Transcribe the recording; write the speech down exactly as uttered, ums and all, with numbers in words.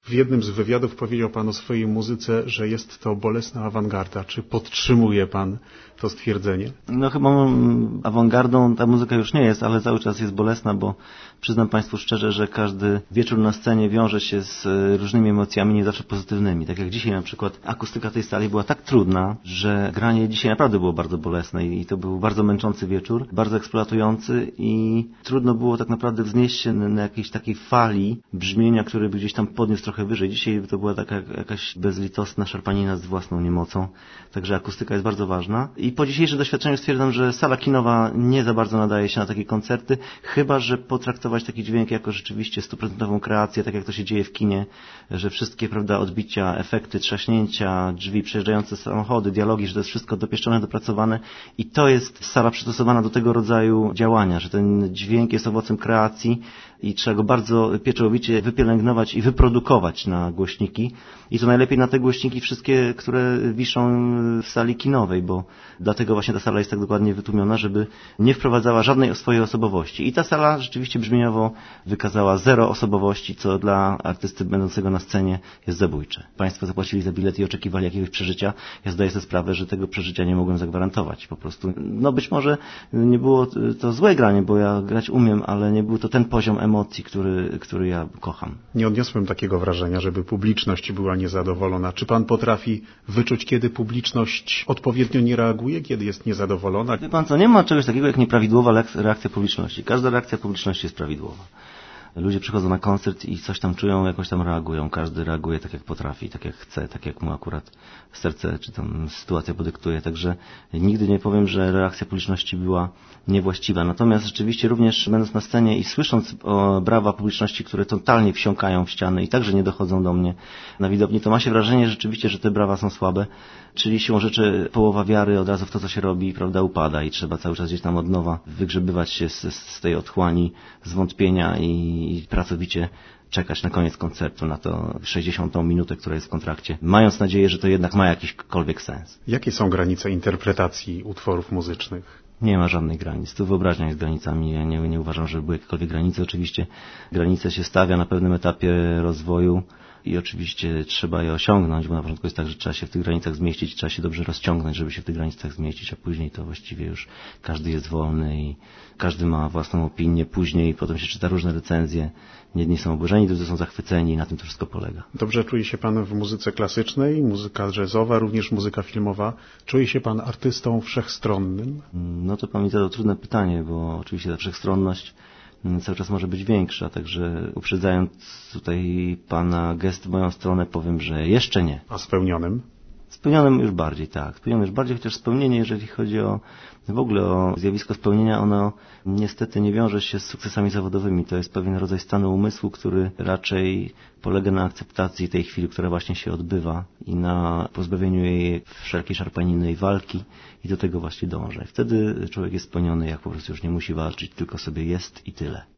W jednym z wywiadów powiedział pan o swojej muzyce, że jest to bolesna awangarda. Czy podtrzymuje pan to stwierdzenie? No chyba awangardą ta muzyka już nie jest, ale cały czas jest bolesna, bo przyznam państwu szczerze, że każdy wieczór na scenie wiąże się z różnymi emocjami, nie zawsze pozytywnymi. Tak jak dzisiaj na przykład akustyka tej sali była tak trudna, że granie dzisiaj naprawdę było bardzo bolesne i to był bardzo męczący wieczór, bardzo eksploatujący i trudno było tak naprawdę wznieść się na jakiejś takiej fali brzmienia, które by gdzieś tam podniósł trochę wyżej. Dzisiaj to była taka jakaś bezlitosna szarpanina z własną niemocą, także akustyka jest bardzo ważna. I po dzisiejszym doświadczeniu stwierdzam, że sala kinowa nie za bardzo nadaje się na takie koncerty, chyba że potraktować taki dźwięk jako rzeczywiście stuprocentową kreację, tak jak to się dzieje w kinie, że wszystkie, prawda, odbicia, efekty, trzaśnięcia, drzwi, przejeżdżające samochody, dialogi, że to jest wszystko dopieszczone, dopracowane i to jest sala przystosowana do tego rodzaju działania, że ten dźwięk jest owocem kreacji i trzeba go bardzo pieczołowicie wypielęgnować i wyprodukować na głośniki i to najlepiej na te głośniki wszystkie, które wiszą w sali kinowej, bo dlatego właśnie ta sala jest tak dokładnie wytłumiona, żeby nie wprowadzała żadnej swojej osobowości. I ta sala rzeczywiście brzmieniowo wykazała zero osobowości, co dla artysty będącego na scenie jest zabójcze. Państwo zapłacili za bilet i oczekiwali jakiegoś przeżycia. Ja zdaję sobie sprawę, że tego przeżycia nie mogłem zagwarantować. Po prostu, no być może nie było to złe granie, bo ja grać umiem, ale nie był to ten poziom emocji, który, który ja kocham. Nie odniosłem takiego wrażenia, żeby publiczność była niezadowolona. Czy pan potrafi wyczuć, kiedy publiczność odpowiednio nie reaguje, kiedy jest niezadowolona? Wie pan co, nie ma czegoś takiego jak nieprawidłowa reakcja publiczności. Każda reakcja publiczności jest prawidłowa. Ludzie przychodzą na koncert i coś tam czują, jakoś tam reagują. Każdy reaguje tak jak potrafi, tak jak chce, tak jak mu akurat serce czy tam sytuacja podyktuje. Także nigdy nie powiem, że reakcja publiczności była niewłaściwa. Natomiast rzeczywiście również będąc na scenie i słysząc o brawa publiczności, które totalnie wsiąkają w ściany i także nie dochodzą do mnie na widowni, to ma się wrażenie rzeczywiście, że te brawa są słabe. Czyli siłą rzeczy połowa wiary od razu w to, co się robi, prawda, upada i trzeba cały czas gdzieś tam od nowa wygrzebywać się z, z tej otchłani zwątpienia i i pracowicie czekać na koniec koncertu, na to sześćdziesiątą minutę, która jest w kontrakcie, mając nadzieję, że to jednak ma jakikolwiek sens. Jakie są granice interpretacji utworów muzycznych? Nie ma żadnych granic. Tu wyobraźnia jest granicami. Ja nie, nie uważam, że były jakiekolwiek granice. Oczywiście granice się stawia na pewnym etapie rozwoju i oczywiście trzeba je osiągnąć, bo na początku jest tak, że trzeba się w tych granicach zmieścić, trzeba się dobrze rozciągnąć, żeby się w tych granicach zmieścić, a później to właściwie już każdy jest wolny i każdy ma własną opinię. Później potem się czyta różne recenzje. Jedni są oburzeni, drudzy są zachwyceni i na tym to wszystko polega. Dobrze czuje się pan w muzyce klasycznej, muzyka jazzowa, również muzyka filmowa. Czuje się pan artystą wszechstronnym? No to pan mi zadał trudne pytanie, bo oczywiście ta wszechstronność cały czas może być większa, także uprzedzając tutaj pana gest w moją stronę powiem, że jeszcze nie. A spełnionym? Spełnionym już bardziej, tak. Spełnionym już bardziej, chociaż spełnienie, jeżeli chodzi o w ogóle o zjawisko spełnienia, ono niestety nie wiąże się z sukcesami zawodowymi. To jest pewien rodzaj stanu umysłu, który raczej polega na akceptacji tej chwili, która właśnie się odbywa i na pozbawieniu jej wszelkiej szarpaniny i walki i do tego właśnie dążę. Wtedy człowiek jest spełniony, jak po prostu już nie musi walczyć, tylko sobie jest i tyle.